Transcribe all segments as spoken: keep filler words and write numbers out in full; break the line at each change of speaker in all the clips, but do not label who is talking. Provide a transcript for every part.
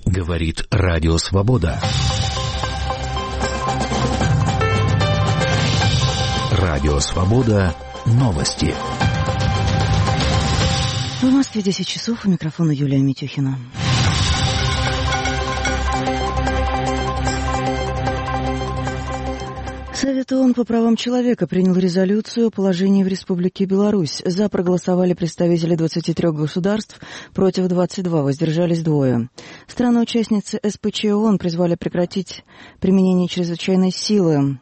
Говорит Радио Свобода. Радио Свобода. Новости.
В Москве десять часов. У микрофона Юлия Митюхина. Совет ООН по правам человека принял резолюцию о положении в Республике Беларусь. За проголосовали представители двадцати трёх государств, против двадцати двух, воздержались двое. Страны-участницы эс пэ че ООН призвали прекратить применение чрезвычайной силы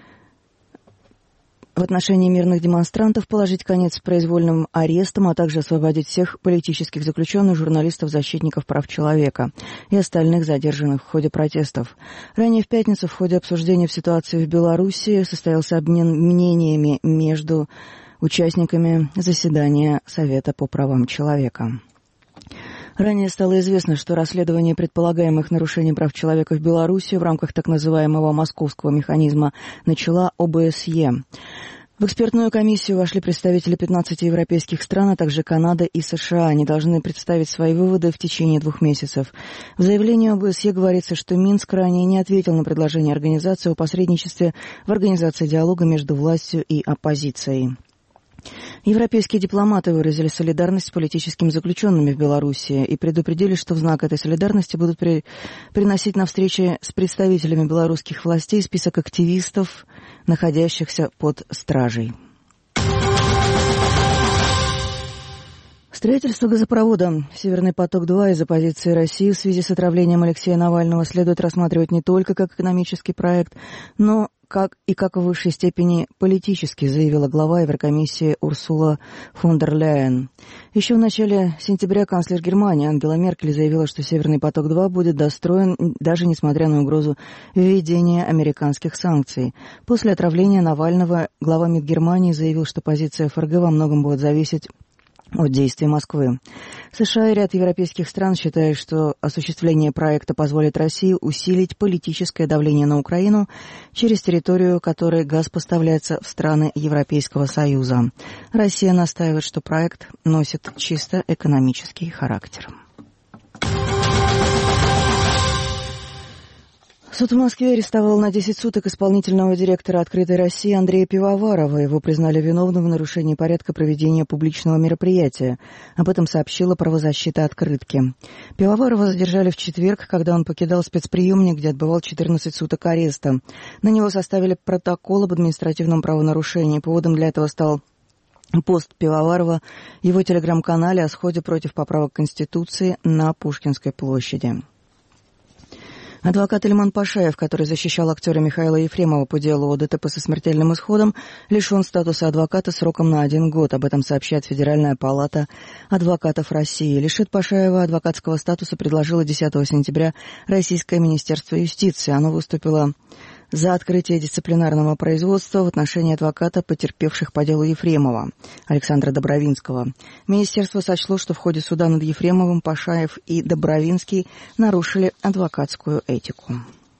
в отношении мирных демонстрантов, положить конец произвольным арестам, а также освободить всех политических заключенных, журналистов, защитников прав человека и остальных задержанных в ходе протестов. Ранее в пятницу в ходе обсуждения ситуации в Беларуси состоялся обмен мнениями между участниками заседания Совета по правам человека. Ранее стало известно, что расследование предполагаемых нарушений прав человека в Беларуси в рамках так называемого московского механизма начала о бэ эс е. В экспертную комиссию вошли представители пятнадцати европейских стран, а также Канада и США. Они должны представить свои выводы в течение двух месяцев. В заявлении о бэ эс е говорится, что Минск ранее не ответил на предложение организации о посредничестве в организации диалога между властью и оппозицией. Европейские дипломаты выразили солидарность с политическими заключенными в Беларуси и предупредили, что в знак этой солидарности будут при... приносить на встречи с представителями белорусских властей список активистов, находящихся под стражей. Строительство газопровода «Северный поток-два» из-за позиции России в связи с отравлением Алексея Навального следует рассматривать не только как экономический проект, но как и как в высшей степени политически, заявила глава Еврокомиссии Урсула фон дер Ляйен. Еще в начале сентября канцлер Германии Ангела Меркель заявила, что «Северный поток-два» будет достроен даже несмотря на угрозу введения американских санкций. После отравления Навального глава МИД Германии заявил, что позиция эф эр гэ во многом будет зависеть от действий Москвы. США и ряд европейских стран считают, что осуществление проекта позволит России усилить политическое давление на Украину через территорию, которой газ поставляется в страны Европейского Союза. Россия настаивает, что проект носит чисто экономический характер. Суд в Москве арестовал на десять суток исполнительного директора «Открытой России» Андрея Пивоварова. Его признали виновным в нарушении порядка проведения публичного мероприятия. Об этом сообщила правозащита «Открытки». Пивоварова задержали в четверг, когда он покидал спецприемник, где отбывал четырнадцать суток ареста. На него составили протокол об административном правонарушении. Поводом для этого стал пост Пивоварова в его телеграм-канале о сходе против поправок Конституции на Пушкинской площади. Адвокат Ильман Пашаев, который защищал актера Михаила Ефремова по делу о дэ тэ пэ со смертельным исходом, лишен статуса адвоката сроком на один год. Об этом сообщает Федеральная палата адвокатов России. Лишить Пашаева адвокатского статуса предложило десятого сентября Российское Министерство юстиции. Оно выступило за открытие дисциплинарного производства в отношении адвоката, потерпевших по делу Ефремова, Александра Добровинского. Министерство сочло, что в ходе суда над Ефремовым Пашаев и Добровинский нарушили адвокатскую этику.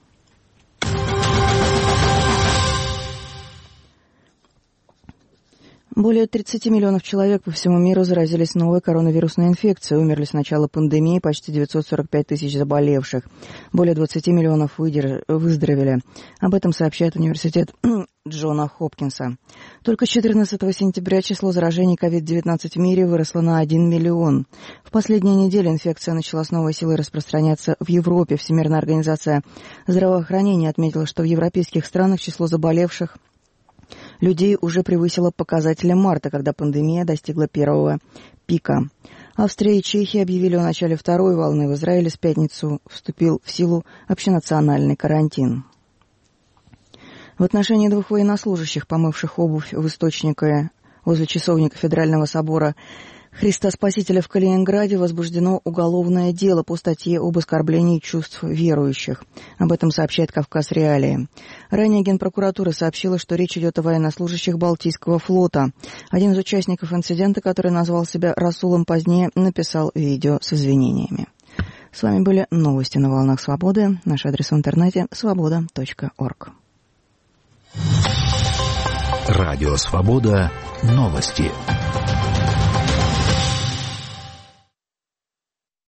Более тридцати миллионов человек по всему миру заразились новой коронавирусной инфекцией. Умерли с начала пандемии почти девятьсот сорок пять тысяч заболевших. Более двадцати миллионов выдерж... выздоровели. Об этом сообщает университет Джона Хопкинса. Только с четырнадцатого сентября число заражений ковид девятнадцать в мире выросло на один миллион. В последние недели инфекция начала с новой силой распространяться в Европе. Всемирная организация здравоохранения отметила, что в европейских странах число заболевших людей уже превысило показатели марта, когда пандемия достигла первого пика. Австрия и Чехия объявили о начале второй волны. В Израиле с пятницу вступил в силу общенациональный карантин. В отношении двух военнослужащих, помывших обувь в источнике возле часовника Федерального собора Христа Спасителя в Калининграде, возбуждено уголовное дело по статье об оскорблении чувств верующих. Об этом сообщает «Кавказ Реалии». Ранее Генпрокуратура сообщила, что речь идет о военнослужащих Балтийского флота. Один из участников инцидента, который назвал себя Расулом, позднее написал видео с извинениями. С вами были новости на волнах свободы. Наш адрес в интернете — свобода точка орг.
Радио Свобода. Новости.